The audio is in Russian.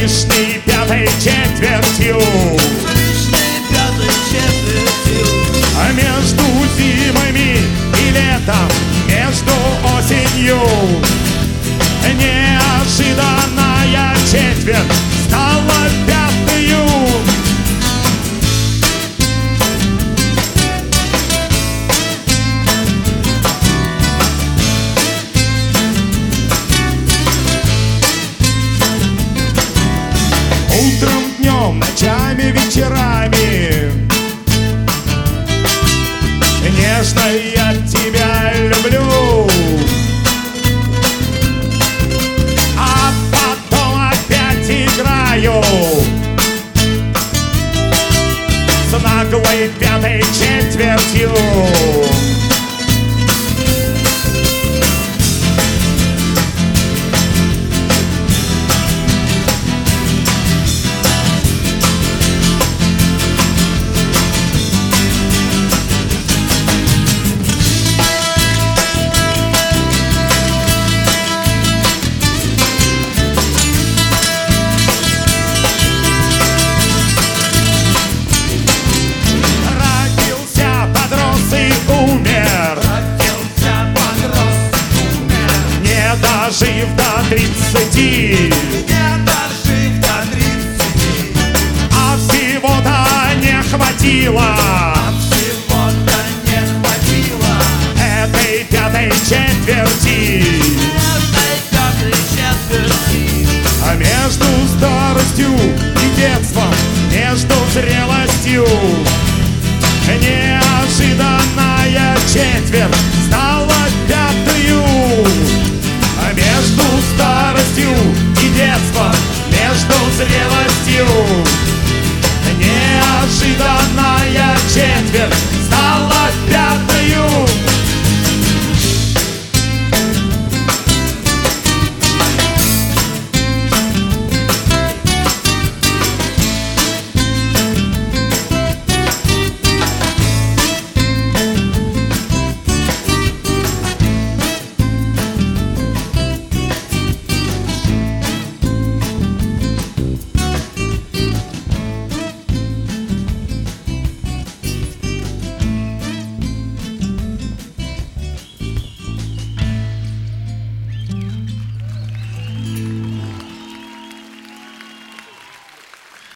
лишней пятой четвертью. Между зимами и летом, между осенью, неожиданная четверть стала пятою. Утром, днем, ночами, вечерами нежно я тебя люблю, а потом опять играю с наглой пятой четвертью. Дожив до 30, а всего-то не хватило этой пятой четверти. А между старостью и детством, между зрелостью, неожиданная четверть